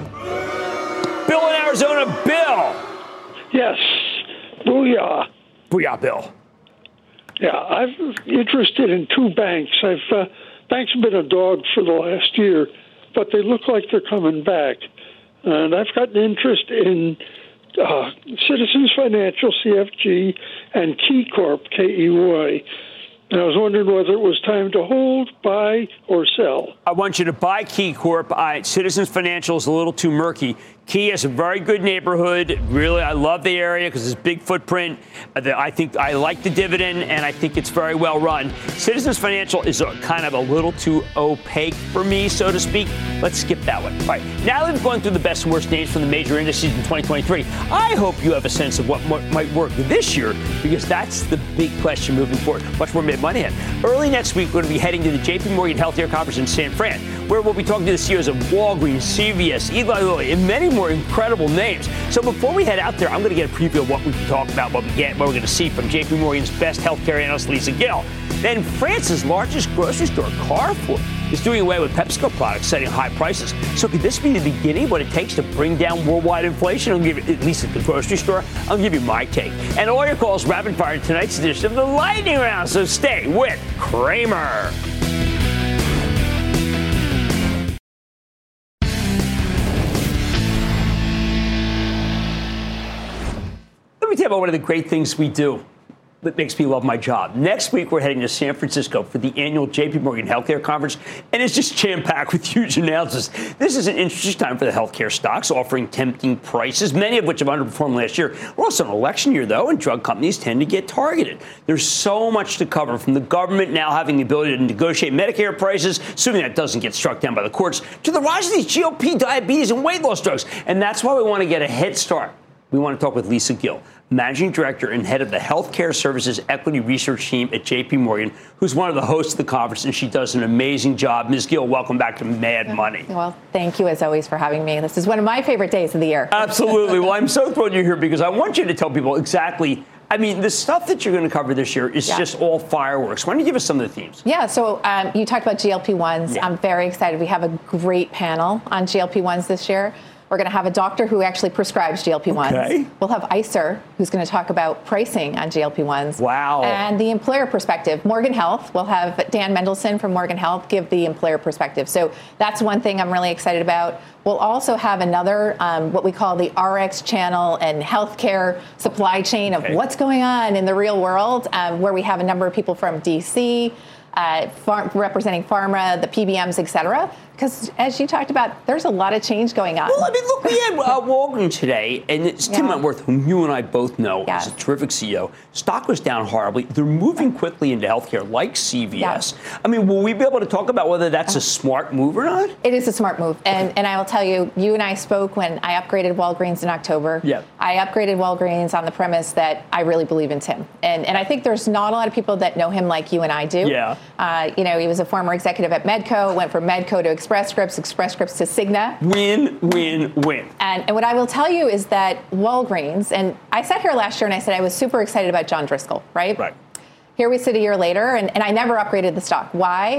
Bill in Arizona. Bill. Yes. Booyah. Booyah, Bill. Yeah, I'm interested in two banks. I've uh, banks have been a dog for the last year, but they look like they're coming back. And I've got an interest in uh, Citizens Financial, C F G, and KeyCorp, K E Y. And I was wondering whether it was time to hold, buy, or sell. I want you to buy KeyCorp. I, Citizens Financial is a little too murky. Key has a very good neighborhood. Really, I love the area because it's big footprint. I think I like the dividend, and I think it's very well run. Citizens Financial is a, kind of a little too opaque for me, so to speak. Let's skip that one. All right, now that we've gone through the best and worst names from the major indices in twenty twenty-three, I hope you have a sense of what m- might work this year, because that's the big question moving forward. Much more mid-money in. Early next week, we're going to be heading to the J P Morgan Healthcare Conference in San Fran, where we'll be talking to the C E Os of Walgreens, C V S, Eli Lilly, and many more incredible names. So before we head out there, I'm going to get a preview of what we can talk about, what we get, what we're going to see from J P Morgan's best healthcare analyst, Lisa Gill. Then France's largest grocery store, Carrefour, is doing away with PepsiCo products, setting high prices. So could this be the beginning of what it takes to bring down worldwide inflation? I'll give you, at least at the grocery store, I'll give you my take. And all your calls rapid fire in tonight's edition of the Lightning Round. So stay with Cramer. Let me tell you about one of the great things we do that makes me love my job. Next week, we're heading to San Francisco for the annual J P Morgan Healthcare Conference, and it's just jam-packed with huge announcements. This is an interesting time for the healthcare stocks, offering tempting prices, many of which have underperformed last year. We're also in an election year, though, and drug companies tend to get targeted. There's so much to cover, from the government now having the ability to negotiate Medicare prices, assuming that doesn't get struck down by the courts, to the rise of these G O P, diabetes, and weight loss drugs. And that's why we want to get a head start. We want to talk with Lisa Gill, Managing Director and Head of the Healthcare Services Equity Research Team at J P Morgan, who's one of the hosts of the conference, and she does an amazing job. Miz Gill, welcome back to Mad Money. Well, thank you, as always, for having me. This is one of my favorite days of the year. Absolutely. Well, I'm so thrilled you're here because I want you to tell people exactly. I mean, the stuff that you're going to cover this year is yeah. just all fireworks. Why don't you give us some of the themes? Yeah, so um, you talked about G L P ones. Yeah. I'm very excited. We have a great panel on G L P ones this year. We're going to have a doctor who actually prescribes G L P ones. Okay. We'll have ICER, who's going to talk about pricing on G L P ones. Wow. And the employer perspective. Morgan Health, we'll have Dan Mendelsohn from Morgan Health give the employer perspective. So that's one thing I'm really excited about. We'll also have another, um, what we call the R X channel and healthcare supply chain of okay. what's going on in the real world, um, where we have a number of people from D C, uh, far- representing pharma, the P B Ms, et cetera. Because, as you talked about, there's a lot of change going on. Well, I mean, look, we had uh, Walgreens today, and it's Tim yeah. Wentworth, whom you and I both know yeah. is a terrific C E O. Stock was down horribly. They're moving quickly into healthcare, like C V S. Yeah. I mean, will we be able to talk about whether that's a smart move or not? It is a smart move. And and I will tell you, you and I spoke when I upgraded Walgreens in October. Yeah. I upgraded Walgreens on the premise that I really believe in Tim. And and I think there's not a lot of people that know him like you and I do. Yeah. Uh, you know, he was a former executive at Medco, went from Medco to Express Scripts, Express Scripts to Cigna. Win, win, win. And, and what I will tell you is that Walgreens, and I sat here last year and I said I was super excited about John Driscoll, right? Right. Here we sit a year later, and, and I never upgraded the stock. Why?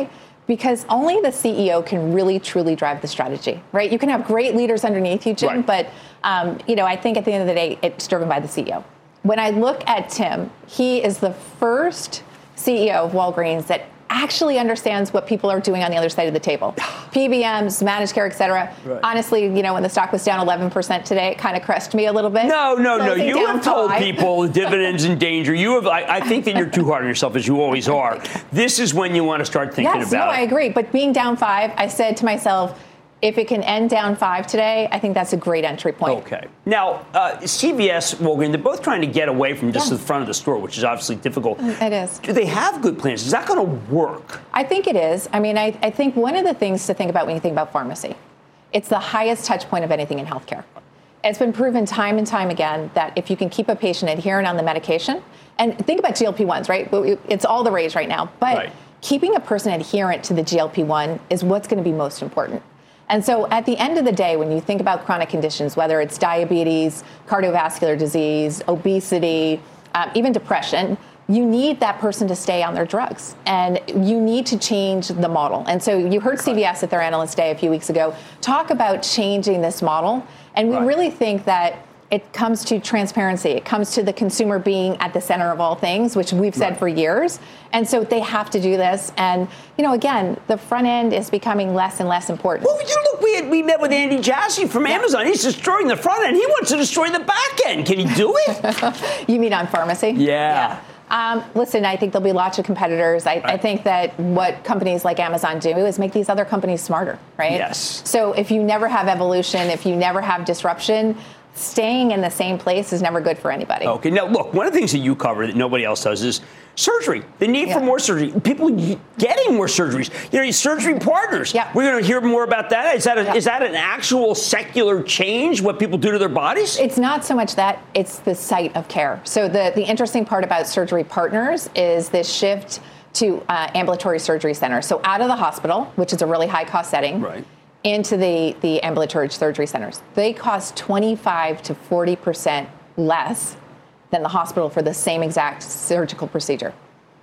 Because only the C E O can really, truly drive the strategy, right? You can have great leaders underneath you, Jim, right. but, um, you know, I think at the end of the day, it's driven by the C E O. When I look at Tim, he is the first C E O of Walgreens that actually understands what people are doing on the other side of the table. P B Ms, managed care, et cetera. Right. Honestly, you know, when the stock was down eleven percent today, it kind of crushed me a little bit. No, no, no. You have told five. people dividends in danger. You have. I, I think that you're too hard on yourself, as you always are. This is when you want to start thinking yes, about no, it. I agree. But being down five, I said to myself, if it can end down five today, I think that's a great entry point. Okay. Now, uh, C V S, Walgreens, they're both trying to get away from just yeah. the front of the store, which is obviously difficult. It is. Do they have good plans? Is that going to work? I think it is. I mean, I, I think one of the things to think about when you think about pharmacy, it's the highest touch point of anything in healthcare. It's been proven time and time again that if you can keep a patient adherent on the medication, and think about G L P ones, right? It's all the rage right now. But right. keeping a person adherent to the G L P one is what's going to be most important. And so at the end of the day, when you think about chronic conditions, whether it's diabetes, cardiovascular disease, obesity, um, even depression, you need that person to stay on their drugs. And you need to change the model. And so you heard C V S at their Analyst Day a few weeks ago talk about changing this model. And we right. really think that it comes to transparency. It comes to the consumer being at the center of all things, which we've said right. for years. And so they have to do this. And, you know, again, the front end is becoming less and less important. Well, you look, we, had, we met with Andy Jassy from yeah. Amazon. He's destroying the front end. He wants to destroy the back end. Can he do it? You mean on pharmacy? Yeah. yeah. Um, listen, I think there'll be lots of competitors. I, right. I think that what companies like Amazon do is make these other companies smarter, right? Yes. So if you never have evolution, if you never have disruption, staying in the same place is never good for anybody. Okay. Now, look, one of the things that you cover that nobody else does is surgery. The need yeah. for more surgery. People getting more surgeries. You know, surgery partners. Yeah. We're going to hear more about that. Is that a, yeah. is that an actual secular change, what people do to their bodies? It's not so much that. It's the site of care. So the, the interesting part about surgery partners is this shift to uh, ambulatory surgery centers. So out of the hospital, which is a really high-cost setting, right. into the, the ambulatory surgery centers. They cost twenty-five to forty percent less than the hospital for the same exact surgical procedure.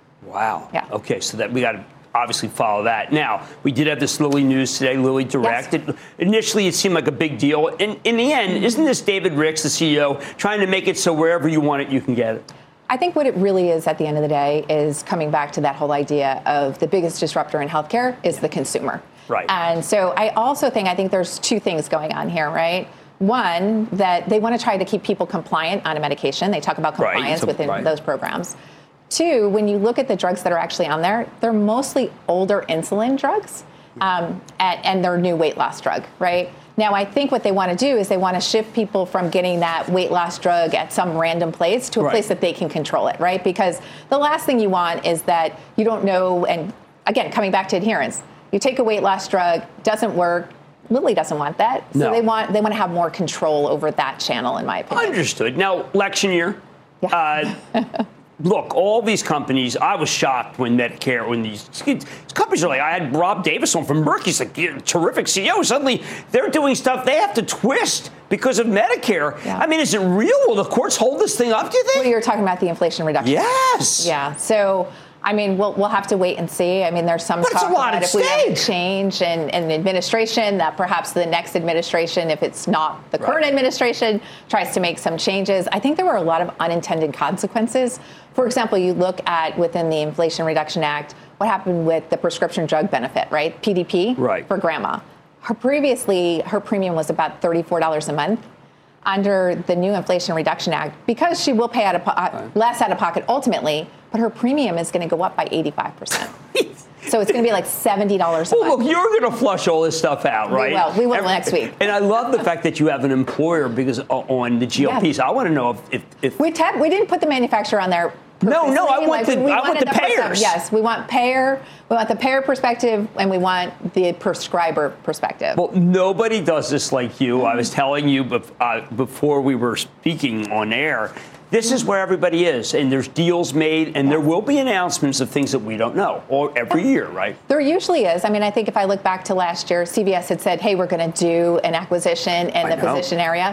Wow. Yeah. Okay, so that we got to obviously follow that. Now, we did have this Lilly news today, Lilly Direct. Yes. It, initially, it seemed like a big deal. In, in the end, isn't this David Ricks, the C E O, trying to make it so wherever you want it, you can get it? I think what it really is at the end of the day is coming back to that whole idea of the biggest disruptor in healthcare is the consumer. Right. And so I also think, I think there's two things going on here, right? One, that they want to try to keep people compliant on a medication. They talk about compliance right. so, within right. those programs. Two, when you look at the drugs that are actually on there, they're mostly older insulin drugs um, and, and their new weight loss drug, right? Now, I think what they want to do is they want to shift people from getting that weight loss drug at some random place to a right. place that they can control it, right? Because the last thing you want is that you don't know, and again, coming back to adherence, you take a weight loss drug, doesn't work. Lilly doesn't want that. So no. they want they want to have more control over that channel, in my opinion. Understood. Now, election year. Yeah. Uh, look, all these companies, I was shocked when Medicare, when these, these companies are like, I had Rob Davis on from Merck. He's like, you're a terrific C E O. Suddenly, they're doing stuff they have to twist because of Medicare. Yeah. I mean, is it real? Will the courts hold this thing up, do you think? Well, you're talking about the Inflation Reduction Act. Yes. Yeah. So, I mean, we'll we'll have to wait and see. I mean, there's some but talk about if stake. we have a change in, in administration, that perhaps the next administration, if it's not the right. current administration, tries to make some changes. I think there were a lot of unintended consequences. For example, you look at within the Inflation Reduction Act, what happened with the prescription drug benefit, right? P D P right. for grandma. Her previously, her premium was about thirty-four dollars a month. Under the new Inflation Reduction Act, because she will pay out of po- right. less out of pocket ultimately, but her premium is going to go up by eighty-five percent. So it's going to be like seventy dollars a well, month. Look, you're going to flush all this stuff out, right? We will. We will and, next week. And I love the fact that you have an employer because uh, on the G L Ps. Yeah. I want to know if... if, if we, te- we didn't put the manufacturer on there. No, no, I want like, the, we I want the payers. Person. Yes, we want payer, we want the payer perspective, and we want the prescriber perspective. Well, nobody does this like you. I was telling you bef- uh, before we were speaking on air, this is where everybody is, and there's deals made, and there will be announcements of things that we don't know, or every year, right? There usually is. I mean, I think if I look back to last year, C V S had said, hey, we're going to do an acquisition in I the know. physician area.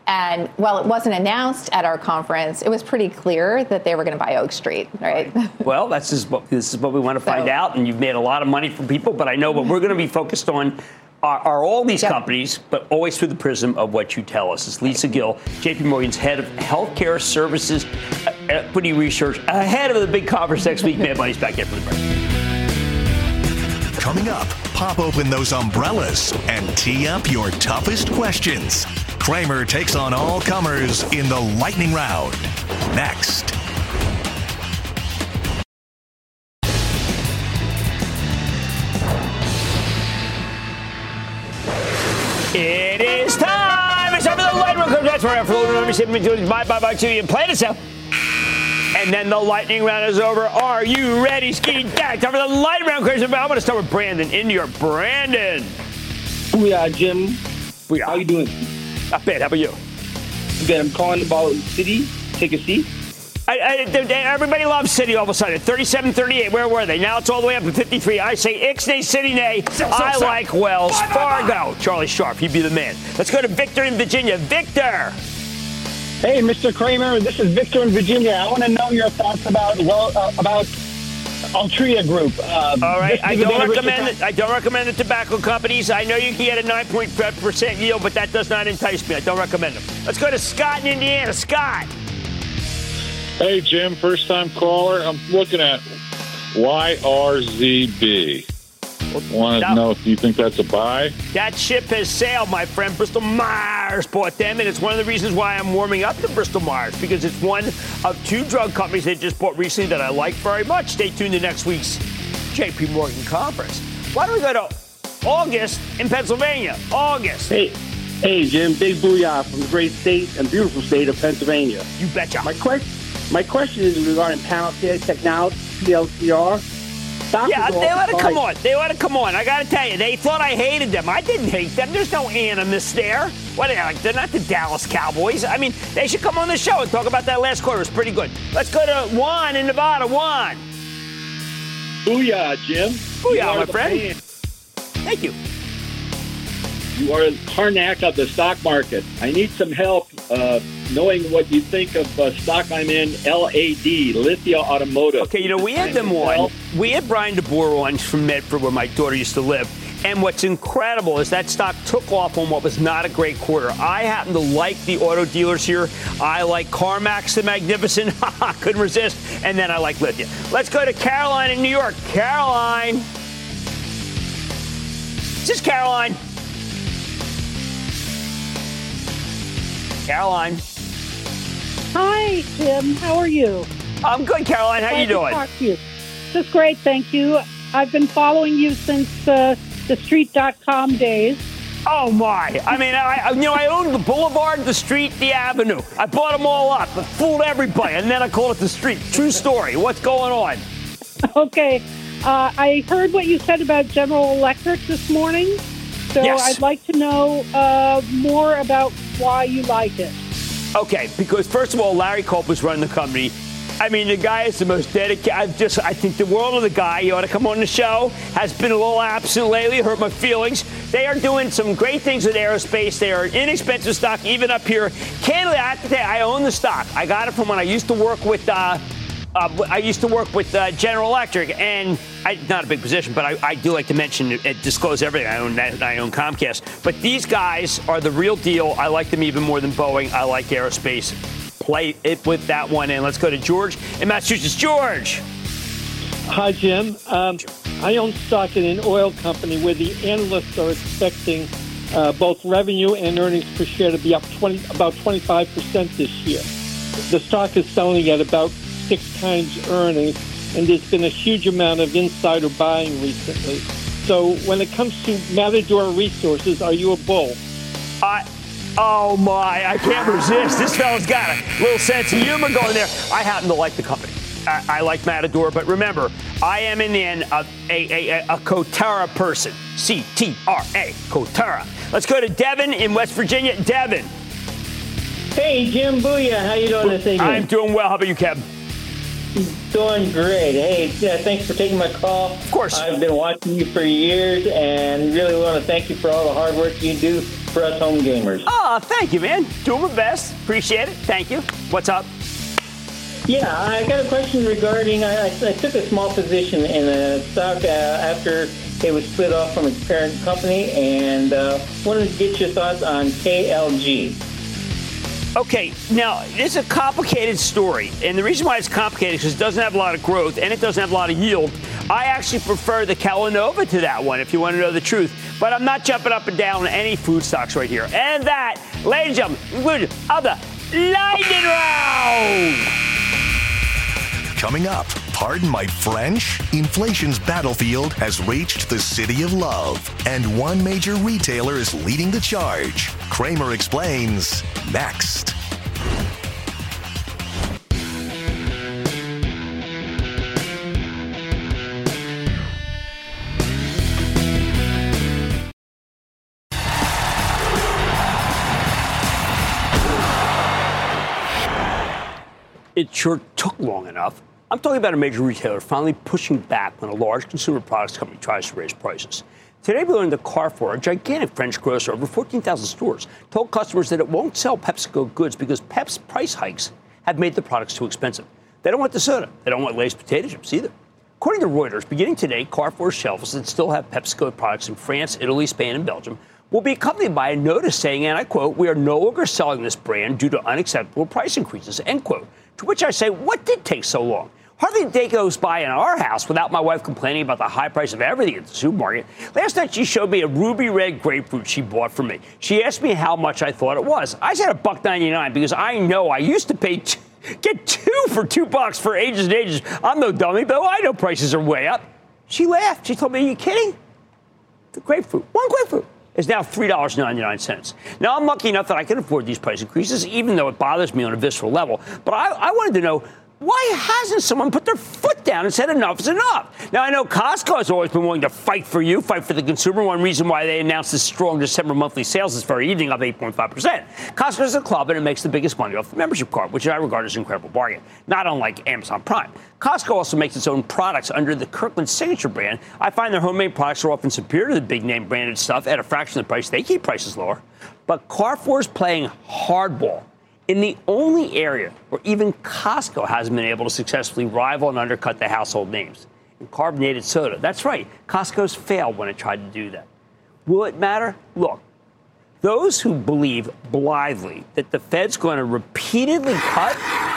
And while it wasn't announced at our conference, it was pretty clear that they were going to buy Oak Street, right? Well, that's just what, this is what we want to find so, out. And you've made a lot of money for people. But I know what we're going to be focused on are, are all these yep. companies, but always through the prism of what you tell us. It's Lisa Gill, J P Morgan's head of healthcare services, equity research, ahead of the big conference next week. Mad Money's back in for the break. Coming up, pop open those umbrellas and tee up your toughest questions. Cramer takes on all comers in the lightning round. Next. It is time. It's time for the lightning round. That's where I'm buy, buy, buy, two. You play this out. And then the lightning round is over. Are you ready, Ski Dad? Time for the lightning round. I'm going to start with Brandon in New York. Brandon. Booyah, Jim. Booyah. How you doing? Not bad. How about you? Good. I'm calling about Citi. Take a seat. I, I, everybody loves Citi all of a sudden. thirty-seven thirty-eight. Where were they? Now it's all the way up to fifty-three. I say Ixnay, Citi, nay. So, so, I so. like Wells bye, Fargo. Bye, bye. Charlie Sharp. He'd be the man. Let's go to Victor in Virginia. Victor. Hey, Mister Cramer. This is Victor in Virginia. I want to know your thoughts about well uh, about Altria Group. Um, all right. I don't recommend it. I don't recommend the tobacco companies. I know you can get a nine point five percent yield, but that does not entice me. I don't recommend them. Let's go to Scott in Indiana. Scott. Hey, Jim, first-time caller. I'm looking at Y R Z B. Want to know if you think that's a buy? That ship has sailed, my friend. Bristol Myers bought them, and it's one of the reasons why I'm warming up to Bristol Myers, because it's one of two drug companies they just bought recently that I like very much. Stay tuned to next week's J P Morgan conference. Why don't we go to August in Pennsylvania? August. Hey. Hey, Jim. Big booyah from the great state and beautiful state of Pennsylvania. You betcha. My question. My question is regarding Palantir Technology, P L C R. Stock yeah, they let it come on. They let it come on. I got to tell you, they thought I hated them. I didn't hate them. There's no animus there. What are they like? They're not the Dallas Cowboys. I mean, they should come on the show and talk about that last quarter. It's pretty good. Let's go to Juan in Nevada. Juan. Booyah, Jim. Booyah, my friend. Fan. Thank you. You are the Karnak of the stock market. I need some help uh, knowing what you think of uh, stock I'm in, L A D, Lithia Automotive. Okay, you know, we had them on. We had Brian DeBoer on from Medford, where my daughter used to live. And what's incredible is that stock took off on what was not a great quarter. I happen to like the auto dealers here. I like CarMax the Magnificent. Couldn't resist. And then I like Lithia. Let's go to Caroline in New York. Caroline. Is this Caroline? Caroline. Hi, Jim. How are you? I'm good, Caroline. How Glad you doing? To talk to you. Just great, thank you. I've been following you since uh, the street dot com days. Oh, my. I mean, I, you know, I owned the Boulevard, the Street, the Avenue. I bought them all up. I fooled everybody, and then I called it the Street. True story. What's going on? Okay. Uh, I heard what you said about General Electric this morning. So yes. I'd like to know uh, more about why you like it. Okay, because first of all, Larry Culp was running the company. I mean, the guy is the most dedicated. I just, I think the world of the guy. You ought to come on the show. Has been a little absent lately. Hurt my feelings. They are doing some great things with aerospace. They are inexpensive stock, even up here. Candidly, I have to tell you, I own the stock. I got it from when I used to work with. Uh, Uh, I used to work with uh, General Electric, and I, not a big position, but I, I do like to mention it, it disclose everything. I own that, I own Comcast. But these guys are the real deal. I like them even more than Boeing. I like aerospace. Play it with that one. And let's go to George in Massachusetts. George. Hi, Jim. Um, I own stock in an oil company where the analysts are expecting uh, both revenue and earnings per share to be up twenty, about twenty-five percent this year. The stock is selling at about six times earnings, and there's been a huge amount of insider buying recently. So when it comes to Matador Resources, are you a bull? I, oh my, I can't resist. This fella's got a little sense of humor going there. I happen to like the company. I, I like Matador, but remember, I am in the end a, a, a, a Coterra person. C T R A, Coterra. Let's go to Devin in West Virginia. Devin. Hey, Jim. Booyah. How you doing this evening? I'm doing well. How about you, Kevin? Doing great. Hey, yeah, thanks for taking my call. Of course. I've been watching you for years and really want to thank you for all the hard work you do for for us home gamers. Oh, thank you, man. Doing my best. Appreciate it. Thank you. What's up? Yeah, I got a question regarding, I, I took a small position in a stock uh, after it was split off from its parent company, and uh, wanted to get your thoughts on K L G. Okay, now, it's a complicated story, and the reason why it's complicated is because it doesn't have a lot of growth, and it doesn't have a lot of yield. I actually prefer the Kellanova to that one, if you want to know the truth. But I'm not jumping up and down on any food stocks right here. And that, ladies and gentlemen, include of the Lightning Round! Coming up, pardon my French, inflation's battlefield has reached the city of love, and one major retailer is leading the charge. Cramer explains next. It sure took long enough. I'm talking about a major retailer finally pushing back when a large consumer products company tries to raise prices. Today we learned that Carrefour, a gigantic French grocer, over fourteen thousand stores, told customers that it won't sell PepsiCo goods because Pep's price hikes have made the products too expensive. They don't want the soda. They don't want Lay's potato chips either. According to Reuters, beginning today, Carrefour's shelves that still have PepsiCo products in France, Italy, Spain, and Belgium will be accompanied by a notice saying, and I quote, "We are no longer selling this brand due to unacceptable price increases," end quote. To which I say, what did take so long? Hardly a day goes by in our house without my wife complaining about the high price of everything at the supermarket. Last night, she showed me a ruby red grapefruit she bought for me. She asked me how much I thought it was. I said a buck ninety-nine because I know I used to pay t- get two for two bucks for ages and ages. I'm no dummy, though. I know prices are way up. She laughed. She told me, "Are you kidding? The grapefruit, one grapefruit, is now three dollars and ninety-nine cents. Now, I'm lucky enough that I can afford these price increases, even though it bothers me on a visceral level. But I, I wanted to know, why hasn't someone put their foot down and said enough is enough? Now, I know Costco has always been willing to fight for you, fight for the consumer. One reason why they announced this strong December monthly sales this very evening, up eight point five percent. Costco is a club, and it makes the biggest money off the membership card, which I regard as an incredible bargain, not unlike Amazon Prime. Costco also makes its own products under the Kirkland Signature brand. I find their homemade products are often superior to the big-name branded stuff at a fraction of the price. They keep prices lower. But Carrefour's playing hardball in the only area where even Costco hasn't been able to successfully rival and undercut the household names. In carbonated soda. That's right. Costco's failed when it tried to do that. Will it matter? Look, those who believe blithely that the Fed's going to repeatedly cut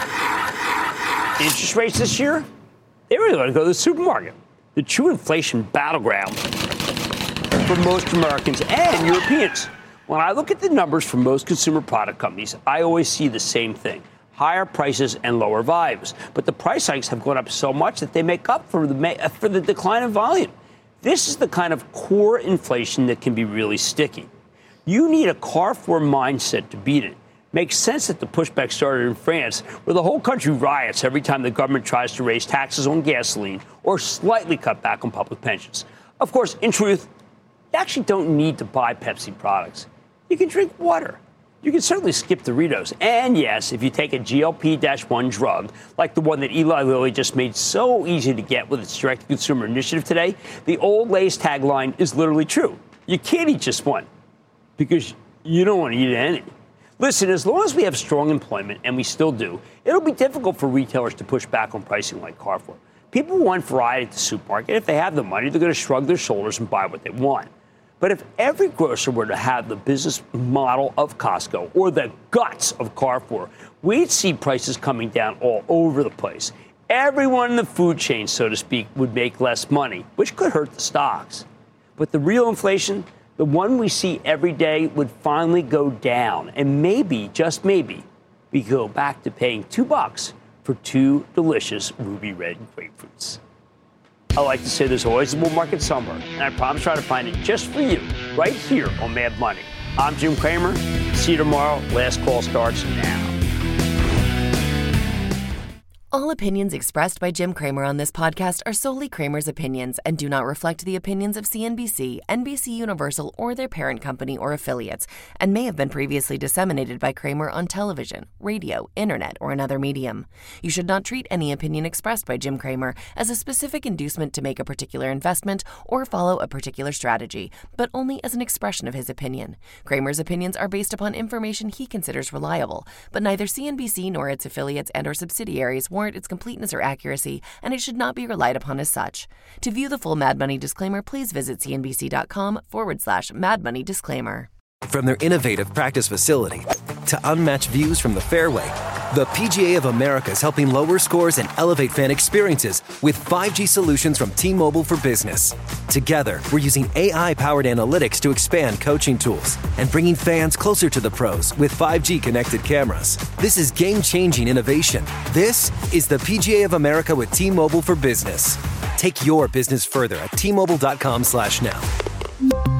interest rates this year, they really ought to go to the supermarket. The true inflation battleground for most Americans and Europeans. When I look at the numbers for most consumer product companies, I always see the same thing. Higher prices and lower volumes. But the price hikes have gone up so much that they make up for the, for the decline in volume. This is the kind of core inflation that can be really sticky. You need a Carrefour mindset to beat it. Makes sense that the pushback started in France, where the whole country riots every time the government tries to raise taxes on gasoline or slightly cut back on public pensions. Of course, in truth, you actually don't need to buy Pepsi products. You can drink water. You can certainly skip Doritos. And yes, if you take a G L P one drug, like the one that Eli Lilly just made so easy to get with its direct-to-consumer initiative today, the old Lay's tagline is literally true. You can't eat just one because you don't want to eat any. Listen, as long as we have strong employment, and we still do, it'll be difficult for retailers to push back on pricing like Carrefour. People want variety at the supermarket. If they have the money, they're going to shrug their shoulders and buy what they want. But if every grocer were to have the business model of Costco or the guts of Carrefour, we'd see prices coming down all over the place. Everyone in the food chain, so to speak, would make less money, which could hurt the stocks. But the real inflation, the one we see every day, would finally go down. And maybe, just maybe, we go back to paying two bucks for two delicious ruby red grapefruits. I like to say there's always a bull market somewhere, and I promise to try to find it just for you, right here on Mad Money. I'm Jim Cramer. See you tomorrow. Last call starts now. All opinions expressed by Jim Cramer on this podcast are solely Cramer's opinions and do not reflect the opinions of C N B C, N B C Universal, or their parent company or affiliates, and may have been previously disseminated by Cramer on television, radio, internet, or another medium. You should not treat any opinion expressed by Jim Cramer as a specific inducement to make a particular investment or follow a particular strategy, but only as an expression of his opinion. Cramer's opinions are based upon information he considers reliable, but neither C N B C nor its affiliates and or subsidiaries warrant its completeness or accuracy, and it should not be relied upon as such. To view the full Mad Money disclaimer, please visit cnbc.com forward slash Mad Money disclaimer. From their innovative practice facility to unmatched views from the fairway, the P G A of America is helping lower scores and elevate fan experiences with five G solutions from T-Mobile for Business. Together, we're using A I-powered analytics to expand coaching tools and bringing fans closer to the pros with five G connected cameras. This is game-changing innovation. This is the P G A of America with T-Mobile for Business. Take your business further at T Mobile dot com slash now.